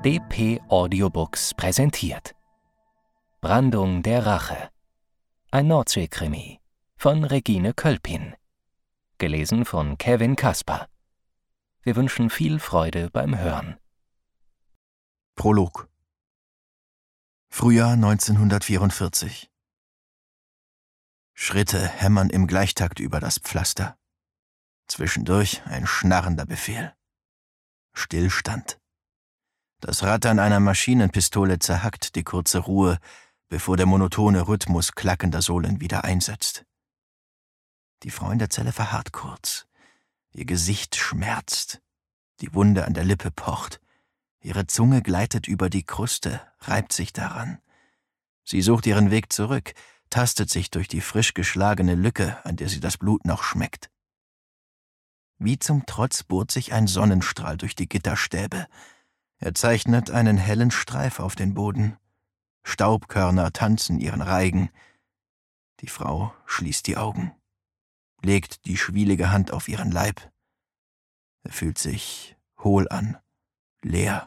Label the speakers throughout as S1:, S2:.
S1: DP Audiobooks präsentiert Brandung der Rache. Ein Nordsee-Krimi von Regine Kölpin. Gelesen von Kevin Kasper. Wir wünschen viel Freude beim Hören.
S2: Prolog. Frühjahr 1944. Schritte hämmern im Gleichtakt über das Pflaster. Zwischendurch ein schnarrender Befehl. Stillstand. Das Rattern einer Maschinenpistole zerhackt die kurze Ruhe, bevor der monotone Rhythmus klackender Sohlen wieder einsetzt. Die Frau in der Zelle verharrt kurz. Ihr Gesicht schmerzt. Die Wunde an der Lippe pocht. Ihre Zunge gleitet über die Kruste, reibt sich daran. Sie sucht ihren Weg zurück, tastet sich durch die frisch geschlagene Lücke, an der sie das Blut noch schmeckt. Wie zum Trotz bohrt sich ein Sonnenstrahl durch die Gitterstäbe. Er zeichnet einen hellen Streif auf den Boden. Staubkörner tanzen ihren Reigen. Die Frau schließt die Augen, legt die schwielige Hand auf ihren Leib. Er fühlt sich hohl an, leer.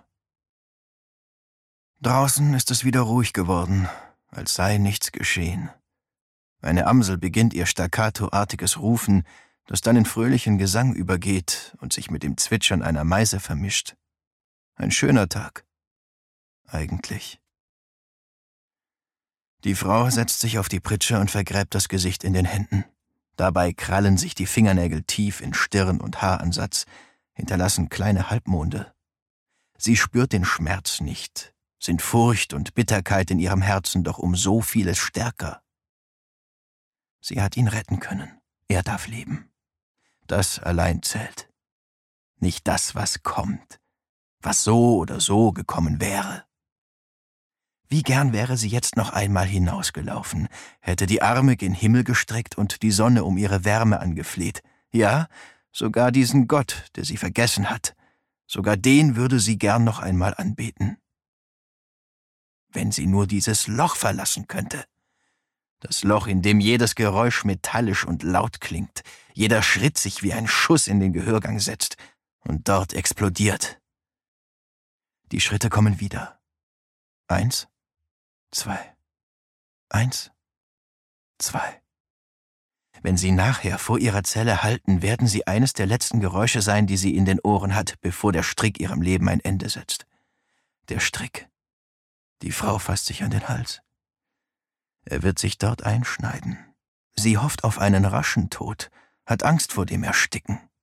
S2: Draußen ist es wieder ruhig geworden, als sei nichts geschehen. Eine Amsel beginnt ihr staccatoartiges Rufen, das dann in fröhlichen Gesang übergeht und sich mit dem Zwitschern einer Meise vermischt. Ein schöner Tag. Eigentlich. Die Frau setzt sich auf die Pritsche und vergräbt das Gesicht in den Händen. Dabei krallen sich die Fingernägel tief in Stirn und Haaransatz, hinterlassen kleine Halbmonde. Sie spürt den Schmerz nicht, sind Furcht und Bitterkeit in ihrem Herzen doch um so vieles stärker. Sie hat ihn retten können. Er darf leben. Das allein zählt. Nicht das, was kommt, was so oder so gekommen wäre. Wie gern wäre sie jetzt noch einmal hinausgelaufen, hätte die Arme gen Himmel gestreckt und die Sonne um ihre Wärme angefleht. Ja, sogar diesen Gott, der sie vergessen hat, sogar den würde sie gern noch einmal anbeten. Wenn sie nur dieses Loch verlassen könnte. Das Loch, in dem jedes Geräusch metallisch und laut klingt, jeder Schritt sich wie ein Schuss in den Gehörgang setzt und dort explodiert. Die Schritte kommen wieder. 1, 2, 1, 2. Wenn sie nachher vor ihrer Zelle halten, werden sie eines der letzten Geräusche sein, die sie in den Ohren hat, bevor der Strick ihrem Leben ein Ende setzt. Der Strick. Die Frau fasst sich an den Hals. Er wird sich dort einschneiden. Sie hofft auf einen raschen Tod, hat Angst vor dem Ersticken.